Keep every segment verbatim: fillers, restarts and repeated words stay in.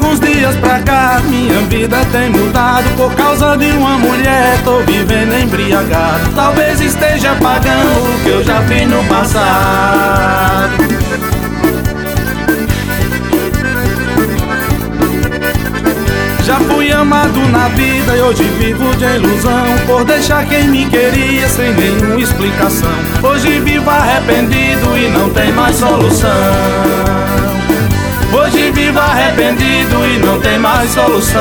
poucos dias pra cá minha vida tem mudado. Por causa de uma mulher tô vivendo embriagado. Talvez esteja pagando o que eu já fiz no passado. Já fui amado na vida e hoje vivo de ilusão, por deixar quem me queria sem nenhuma explicação. Hoje vivo arrependido e não tem mais solução. Hoje vivo arrependido e não tem mais solução.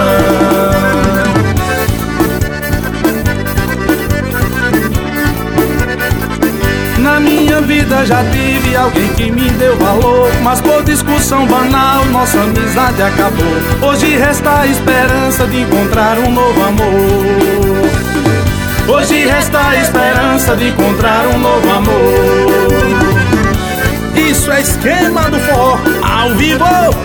Na minha vida já tive alguém que me deu valor, mas por discussão banal nossa amizade acabou. Hoje resta a esperança de encontrar um novo amor. Hoje resta a esperança de encontrar um novo amor. Isso é esquema do forró ao vivo.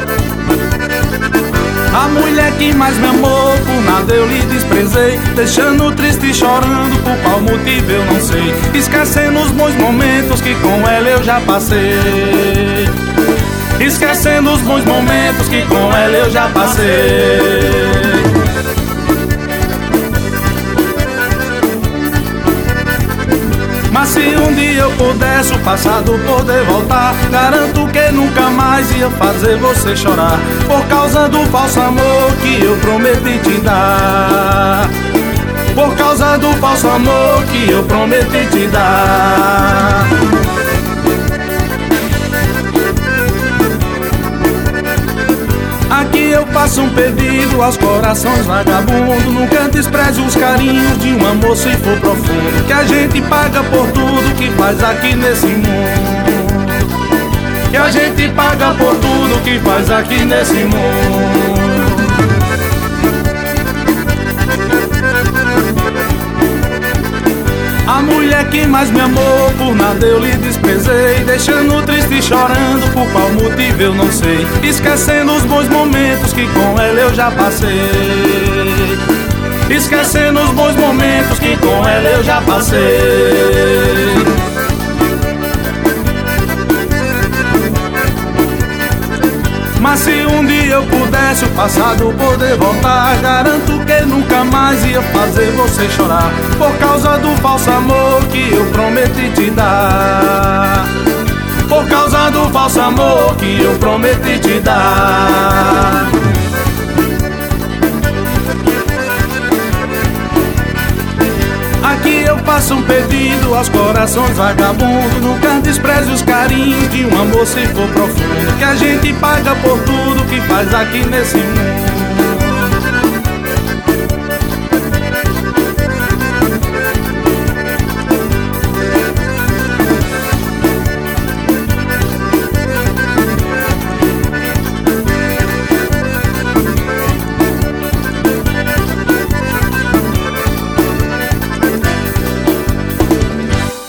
A mulher que mais me amou, por nada eu lhe desprezei, deixando triste e chorando, por qual motivo eu não sei, esquecendo os bons momentos que com ela eu já passei. Esquecendo os bons momentos que com ela eu já passei. Mas se um dia eu pudesse o passado poder voltar, garanto que nunca mais ia fazer você chorar, por causa do falso amor que eu prometi te dar. Por causa do falso amor que eu prometi te dar. Aqui eu faço um pedido aos corações vagabundos: nunca despreze os carinhos de um amor se for profundo, que a gente paga por tudo que faz aqui nesse mundo. Que a gente paga por tudo que faz aqui nesse mundo. A mulher que mais me amou, por nada eu lhe desprezei, deixando triste e chorando, por qual motivo eu não sei, esquecendo os bons momentos que com ela eu já passei. Esquecendo os bons momentos que com ela eu já passei. Mas se um dia eu pudesse o passado poder voltar, garanto que nunca mais ia fazer você chorar, por causa do falso amor que eu prometi te dar. Por causa do falso amor que eu prometi te dar. Aqui eu faço um pedido aos corações vagabundos: nunca despreze os carinhos de um amor se for profundo, que a gente paga por tudo que faz aqui nesse mundo.